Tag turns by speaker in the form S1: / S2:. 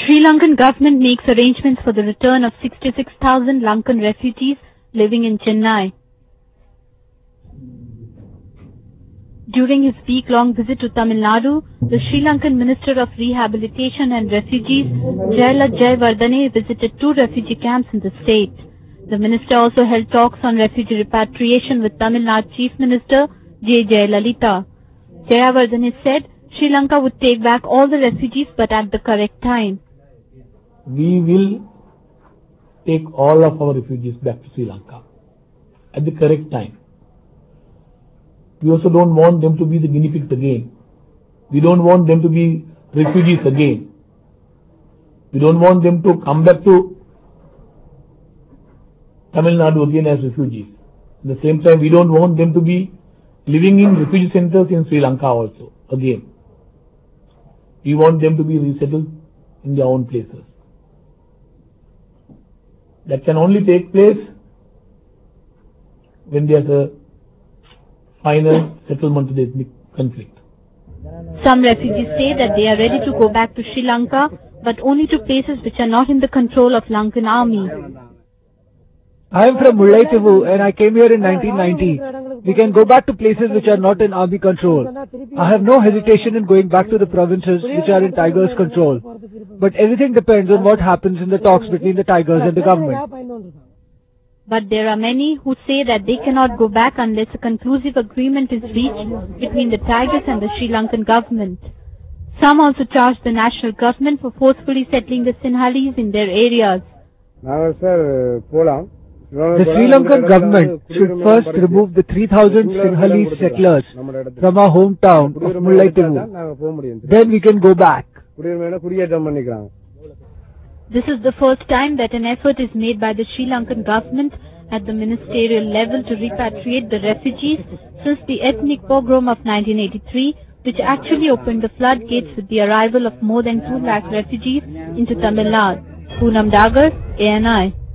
S1: Sri Lankan government makes arrangements for the return of 66,000 Lankan refugees living in Chennai. During his week-long visit to Tamil Nadu, the Sri Lankan Minister of Rehabilitation and Refugees, Jayala Jayawardene, visited 2 refugee camps in the state. The minister also held talks on refugee repatriation with Tamil Nadu Chief Minister J. Jayalalitha. Jayawardene said Sri Lanka would take back all the refugees but at the correct time.
S2: We will take all of our refugees back to Sri Lanka at the correct time. We also don't want them to be the guinea pigs again. We don't want them to be refugees again. We don't want them to come back to Tamil Nadu again as refugees. At the same time, we don't want them to be living in refugee centers in Sri Lanka also again. We want them to be resettled in their own places. That can only take place when there's a final settlement to the ethnic conflict.
S1: Some refugees say that they are ready to go back to Sri Lanka, but only to places which are not in the control of Lankan army.
S3: I am from Mullaitivu and I came here in 1990. We can go back to places which are not in army control. I have no hesitation in going back to the provinces which are in Tigers' control. But everything depends on what happens in the talks between the Tigers and the government.
S1: But there are many who say that they cannot go back unless a conclusive agreement is reached between the Tigers and the Sri Lankan government. Some also charge the national government for forcefully settling the Sinhalese in their areas.
S3: The Sri Lankan government should first remove the 3,000 Sinhalese settlers from our hometown of Mullaitivu. Then we can go back.
S1: This is the first time that an effort is made by the Sri Lankan government at the ministerial level to repatriate the refugees since the ethnic pogrom of 1983, which actually opened the floodgates with the arrival of more than 2 lakh refugees into Tamil Nadu. Poonam Dagar, ANI.